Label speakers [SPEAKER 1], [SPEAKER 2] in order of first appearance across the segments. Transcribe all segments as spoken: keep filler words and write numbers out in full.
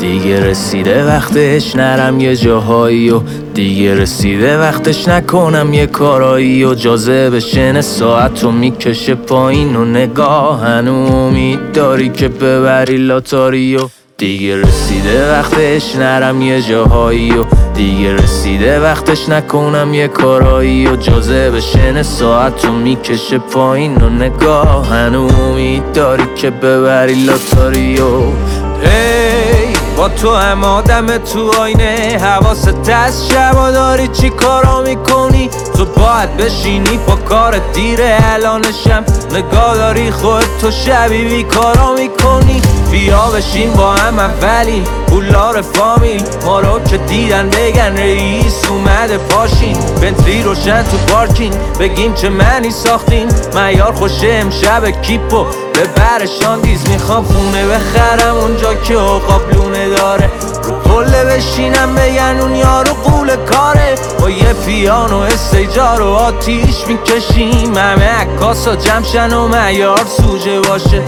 [SPEAKER 1] دیگه رسیده وقتش نرم یه جاهایی و دیگه رسیده وقتش نکنم یه کارایی و جاذبه شن ساعت رو میکشه پایین و نگاه هنو امید داری که ببری لاتاری و دیگه رسیده وقتش نرم یه جاهایی و دیگه رسیده وقتش نکنم یه کارایی و جاذبه شن ساعت رو میکشه پایین و نگاه هنو امید داری که ببری لاتاری و ای با تو هم آدم تو آینه حواست از شبا داری چی کارا میکنی تو باید بشینی با کار دیره الانشم نگاه داری خود تو شبی بی کارا میکنی بیا بشین با هم اولی پولار فامیل ما رو که دیدن بگن رئیس اومده پاشین بنتلی روشن تو پارکینگ بگیم چه منی ساختین معیار خوشه امشب کیپو به برشان دیز میخوام خونه بخرم اونجا که قابلونه داره رو پله بشینم بگن اون یارو قول کاره با یه پیانو استیجار و آتیش میکشیم همه عکاسا جمشن و معیار سوژه باشه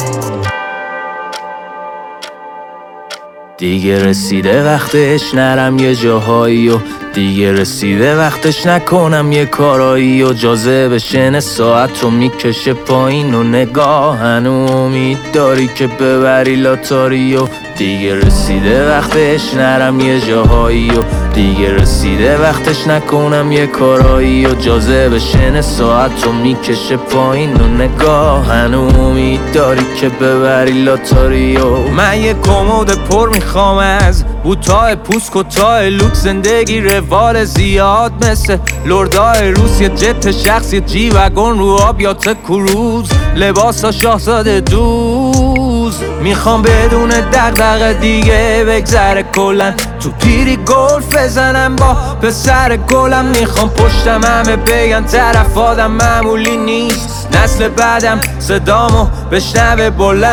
[SPEAKER 1] دیگه رسیده وقتش نرم یه جاهایی و دیگه رسیده وقتش نکنم یه کارایی و جاذبه شن ساعت رو میکشه پایین و نگاه هنو امید داری که ببری لاتاری و دیگه رسیده وقتش نرم یه جاهایی و دیگه رسیده وقتش نکنم یه کارایی و جاذبه شن ساعت رو میکشه پایین و نگاه هنو امید داری که ببری لاتاری و من یه کمد پر میخوام از بوتای پوست کتای لوک زندگی روال زیاد مثل لردای روس یه جت شخص یه جی وگن رو آب یا ته کروز لباسا شاهزاده دوز میخوام بدون دغدغه دیگه بگذره کلن تو پیری گلف بزنم با پسر گلم میخوام پشتم همه بگن طرف آدم معمولی نیست نسل بعدم صدامو بشنوه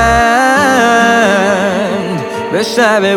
[SPEAKER 1] بلند بشنوه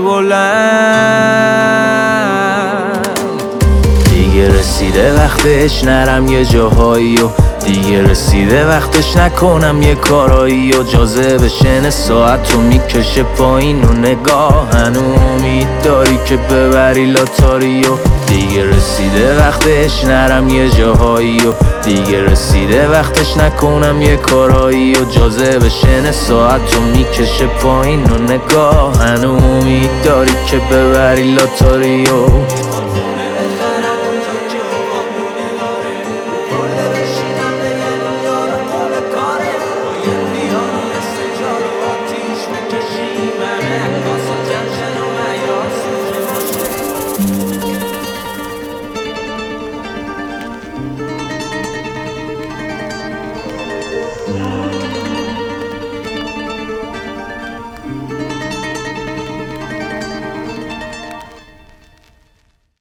[SPEAKER 1] بلند دیگه رسیده وقتش نرم یه جاهایی و دیگه رسیده وقتش نکنم یه کارایی و جاذبه شن ساعت رو میکشه پایین و نگاه هنو امید داری که ببری لاتاری و دیگه رسیده وقتش نرم یه جاهایی و دیگه رسیده وقتش نکنم یه کارایی و جاذبه شن ساعت رو میکشه پایین و نگاه هنو امید داری که ببری لاتاری و